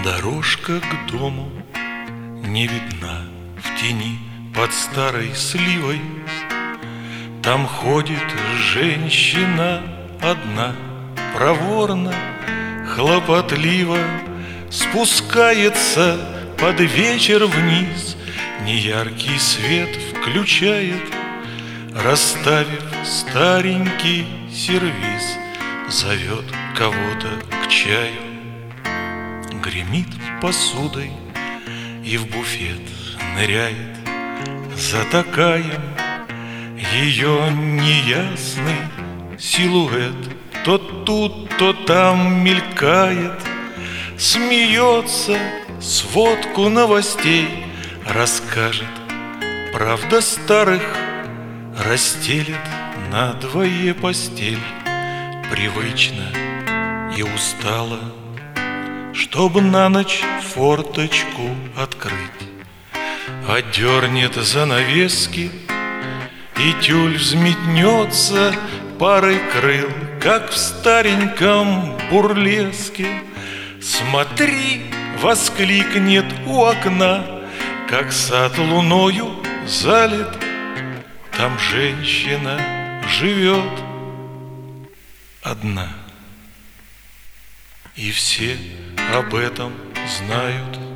Дорожка к дому не видна в тени под старой сливой. Там ходит женщина одна, проворно, хлопотливо спускается под вечер вниз, неяркий свет включает, расставив старенький сервиз, зовет кого-то к чаю. Гремит посудой и в буфет ныряет, затакаем ее неясный силуэт. То тут, то там мелькает, смеется, сводку новостей расскажет. Правда старых расстелит надвое постель, привычно и устало, чтоб на ночь форточку открыть. Отдернет занавески, и тюль взметнется парой крыл, как в стареньком бурлеске. «Смотри!» — воскликнет у окна, как сад луною залит. Там женщина живет одна, и все об этом знают.